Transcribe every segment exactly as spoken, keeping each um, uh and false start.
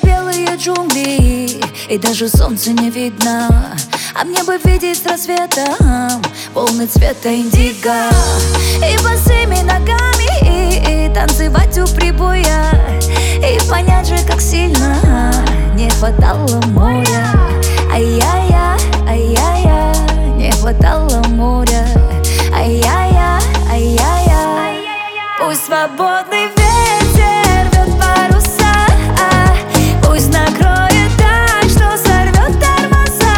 белые джунгли, и даже солнца не видно. А мне бы видеть с рассветом полный цвета индиго. И босыми ногами и, и танцевать у прибоя, и понять же, как сильно не хватало моря. Ай-яй-я, ай-яй-я, не хватало моря. Ай-яй-я, ай-яй-я. Пусть свободный ветер рвет паруса, пусть накроет так, что сорвет тормоза.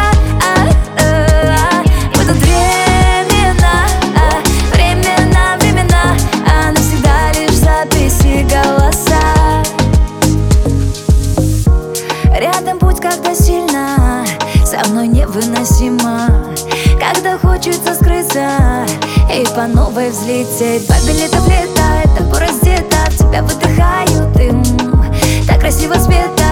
Будут времена, времена, времена, а навсегда лишь записи, голоса. Рядом путь, когда сильно, со мной невыносимо, когда хочется скрыться и по новой взлететь. Два билета влетает, тобой раздета, в тебя выдыхаю дым. Так красиво света,